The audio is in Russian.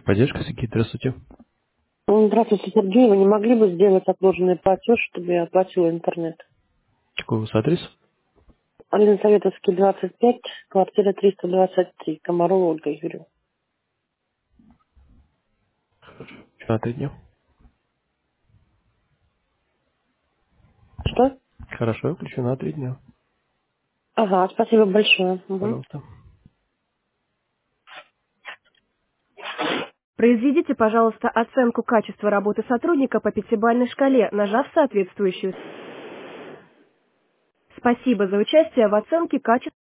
Поддержка, Сергей, здравствуйте. Здравствуйте, Сергей. Вы не могли бы сделать отложенный платеж, чтобы я оплатила интернет? Какой у вас адрес? Ленсоветовский, 25, квартира 323, Комарова Ольга Юрьевна. На 3 дня. Что? Хорошо, я включу на 3 дня. Ага, спасибо большое. Угу. Пожалуйста. Произведите, пожалуйста, оценку качества работы сотрудника по пятибалльной шкале, нажав соответствующую. Спасибо за участие в оценке качества.